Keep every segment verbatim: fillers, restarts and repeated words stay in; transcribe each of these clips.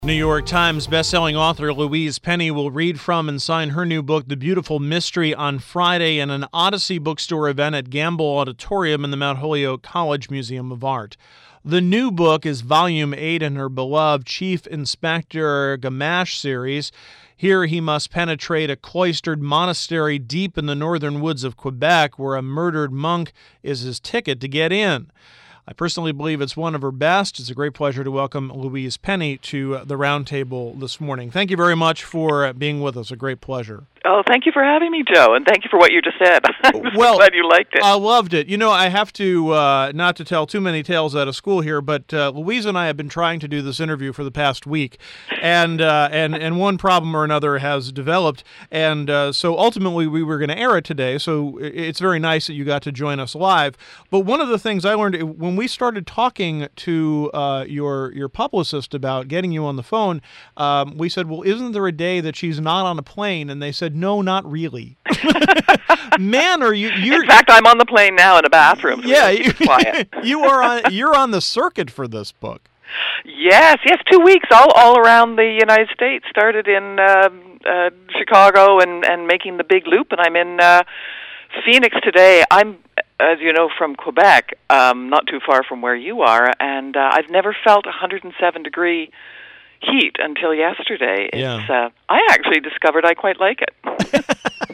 New York Times bestselling author Louise Penny will read from and sign her new book, The Beautiful Mystery, on Friday in an Odyssey bookstore event at Gamble Auditorium in the Mount Holyoke College Museum of Art. The new book is Volume eight in her beloved Chief Inspector Gamache series. Here he must penetrate a cloistered monastery deep in the northern woods of Quebec, where a murdered monk is his ticket to get in. I personally believe it's one of her best. It's a great pleasure to welcome Louise Penny to the Roundtable this morning. Thank you very much for being with us. A great pleasure. Oh, thank you for having me, Joe, and thank you for what you just said. I'm well, glad you liked it. I loved it. You know, I have to, uh, not to tell too many tales out of school here, but uh, Louise and I have been trying to do this interview for the past week, and uh, and, and one problem or another has developed, and uh, so ultimately we were going to air it today, so it's very nice that you got to join us live. But one of the things I learned when we started talking to uh, your, your publicist about getting you on the phone, um, we said, well, isn't there a day that she's not on a plane? And they said, no, not really. Man, are you? You're, in fact, I'm on the plane now in a bathroom. So yeah, you, quiet. you are on. You're on the circuit for this book. Yes, yes, two weeks all all around the United States. Started in uh, uh, Chicago and and making the big loop, and I'm in uh, Phoenix today. I'm, as you know, from Quebec, um, not too far from where you are, and uh, I've never felt one hundred seven degree heat until yesterday. Yeah. It's, uh, I actually discovered I quite like it.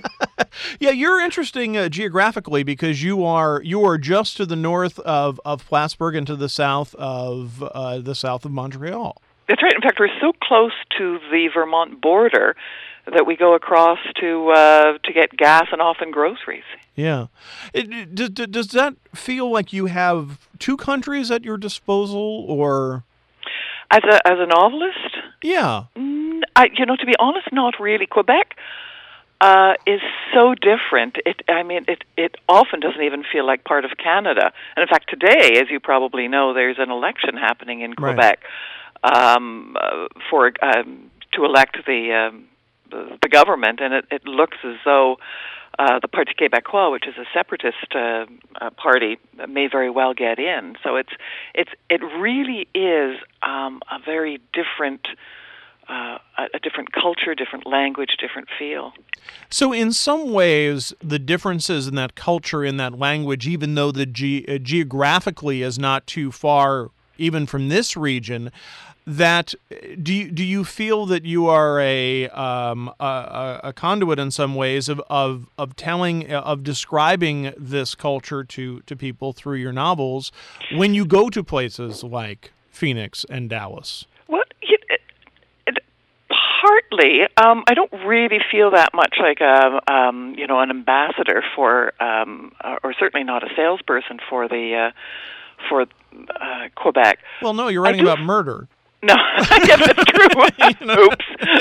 Yeah, you're interesting uh, geographically because you are you are just to the north of, of Plattsburgh and to the south of uh, the south of Montreal. That's right. In fact, we're so close to the Vermont border that we go across to uh, to get gas and often groceries. Yeah. It, does, does that feel like you have two countries at your disposal, or? As a as a novelist? Yeah. Mm, I, you know, to be honest, not really. Quebec uh, is so different. It, I mean, it, it often doesn't even feel like part of Canada. And in fact, today, as you probably know, there's an election happening in Quebec right. um, uh, for um, to elect the, um, the the government, and it, it looks as though Uh, the Parti Québécois, which is a separatist uh, uh, party, may very well get in. So it's it's it really is um, a very different uh, a different culture, different language, different feel. So in some ways, the differences in that culture, in that language, even though the ge- uh, geographically is not too far, even from this region. That do you do you feel that you are a um, a, a conduit in some ways of, of of telling of describing this culture to, to people through your novels when you go to places like Phoenix and Dallas? Well, it, it, partly, um, I don't really feel that much like a um, you know an ambassador for, um, or certainly not a salesperson for the uh, for uh, Quebec. Well, no, you're writing about murder. No, yes, that's true. You know? Oops.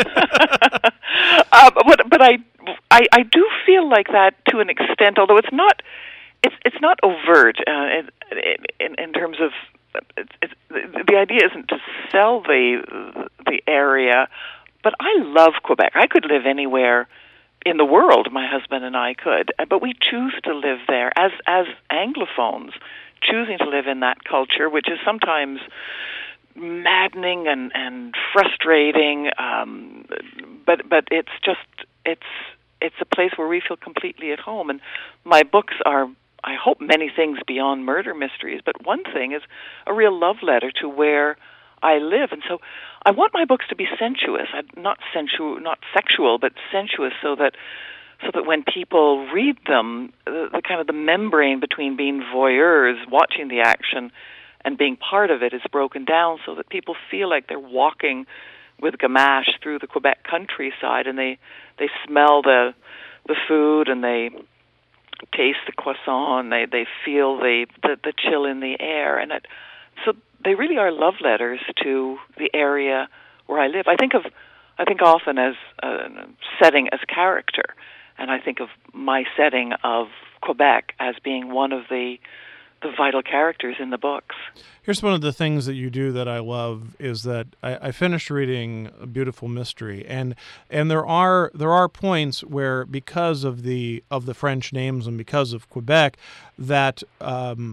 uh, but but I, I I do feel like that to an extent, although it's not it's it's not overt uh, in, in in terms of it's, it's, the idea isn't to sell the the area, but I love Quebec. I could live anywhere in the world. My husband and I could, but we choose to live there as as Anglophones, choosing to live in that culture, which is sometimes maddening and and frustrating, um, but but it's just it's it's a place where we feel completely at home. And my books are, I hope, many things beyond murder mysteries, but one thing is a real love letter to where I live. And so I want my books to be sensuous, not sensual, not sexual, but sensuous, so that so that when people read them, the, the kind of the membrane between being voyeurs, watching the action, and being part of it is broken down, so that people feel like they're walking with Gamache through the Quebec countryside, and they they smell the the food, and they taste the croissant, and they they feel the the, the chill in the air, and it, so they really are love letters to the area where I live. I think of I think often as a setting as character, and I think of my setting of Quebec as being one of the the vital characters in the books. Here's one of the things that you do that I love is that I, I finished reading A Beautiful Mystery, and and there are there are points where, because of the of the French names and because of Quebec, that um,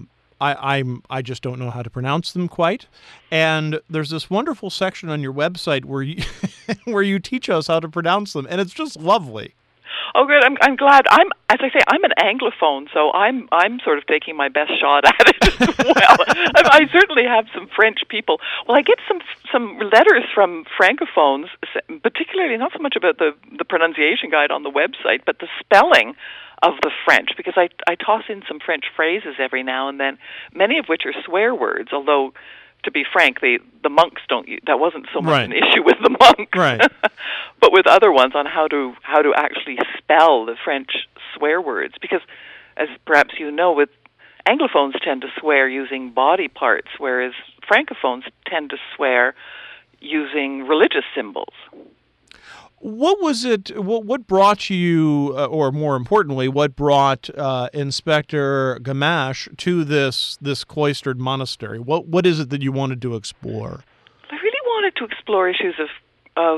I, I'm I just don't know how to pronounce them quite. And there's this wonderful section on your website where you where you teach us how to pronounce them, and it's just lovely. Oh, good. I'm I'm glad. I'm as I say, I'm an Anglophone, so I'm I'm sort of taking my best shot at it as well. I, I certainly have some French people. Well, I get some some letters from Francophones, particularly not so much about the the pronunciation guide on the website, but the spelling of the French, because I I toss in some French phrases every now and then, many of which are swear words, although, to be frank, the, the monks don't. That wasn't so much right. an issue with the monks, right. but with other ones on how to how to actually spell the French swear words. Because, as perhaps you know, with Anglophones tend to swear using body parts, whereas Francophones tend to swear using religious symbols. What was it, what, what brought you, uh, or more importantly, what brought uh, Inspector Gamache to this this cloistered monastery? What What is it that you wanted to explore? I really wanted to explore issues of, of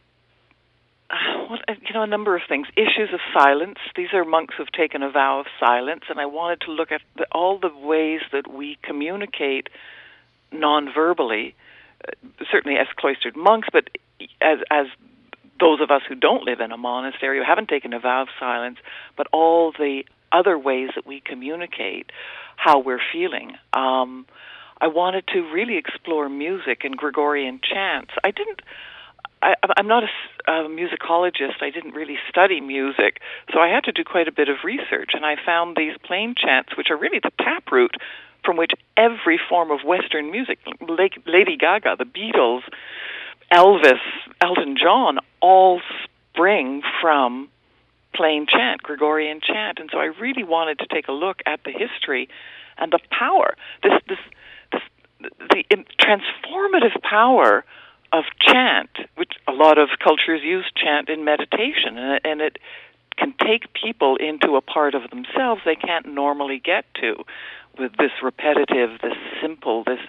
uh, what, you know, a number of things. Issues of silence. These are monks who've taken a vow of silence, and I wanted to look at the, all the ways that we communicate non-verbally, uh, certainly as cloistered monks, but as as those of us who don't live in a monastery, who haven't taken a vow of silence, but all the other ways that we communicate how we're feeling. Um, I wanted to really explore music and Gregorian chants. I didn't, I, I'm not a, a musicologist. I didn't really study music, so I had to do quite a bit of research, and I found these plain chants, which are really the taproot from which every form of Western music, Lady Gaga, the Beatles, Elvis, Elton John, all spring from plain chant, Gregorian chant. And so I really wanted to take a look at the history and the power, this, this, this the transformative power of chant, which a lot of cultures use chant in meditation, and, and it can take people into a part of themselves they can't normally get to with this repetitive, this simple, this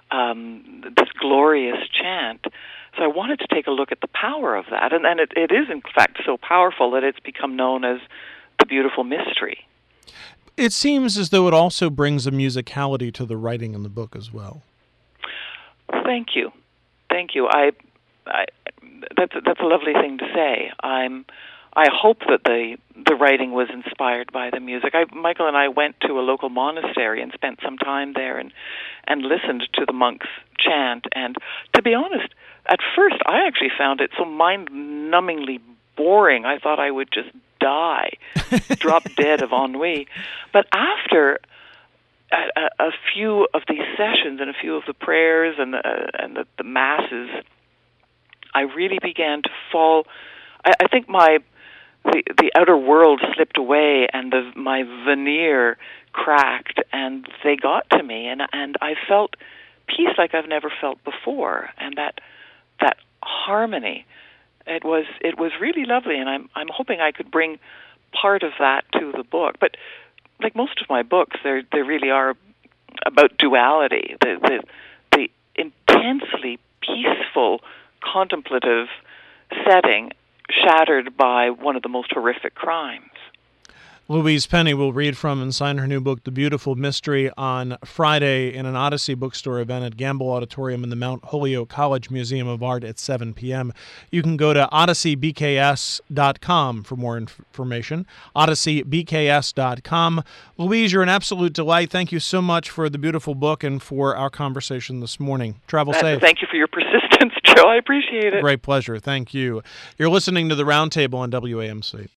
um, this glorious chant. So I wanted to take a look at the power of that, and, and it, it is, in fact, so powerful that it's become known as the beautiful mystery. It seems as though it also brings a musicality to the writing in the book as well. Thank you. Thank you. I, I that's, that's a lovely thing to say. I'm, I hope that the, the writing was inspired by the music. I, Michael and I went to a local monastery and spent some time there and, and listened to the monks chant, and to be honest, at first, I actually found it so mind-numbingly boring, I thought I would just die, drop dead of ennui. But after a, a, a few of these sessions and a few of the prayers and the, and the, the masses, I really began to fall. I, I think my the, the outer world slipped away, and the, my veneer cracked, and they got to me, and and I felt peace like I've never felt before, and that. that harmony, it was it was really lovely, and I'm I'm hoping I could bring part of that to the book. But like most of my books, they they really are about duality, the the the intensely peaceful, contemplative setting shattered by one of the most horrific crimes. Louise Penny will read from and sign her new book, The Beautiful Mystery, on Friday in an Odyssey bookstore event at Gamble Auditorium in the Mount Holyoke College Museum of Art at seven p.m. You can go to odyssey b k s dot com for more information, odyssey b k s dot com. Louise, you're an absolute delight. Thank you so much for the beautiful book and for our conversation this morning. Travel uh, safe. Thank you for your persistence, Joe. I appreciate it. Great pleasure. Thank you. You're listening to The Roundtable on W A M C.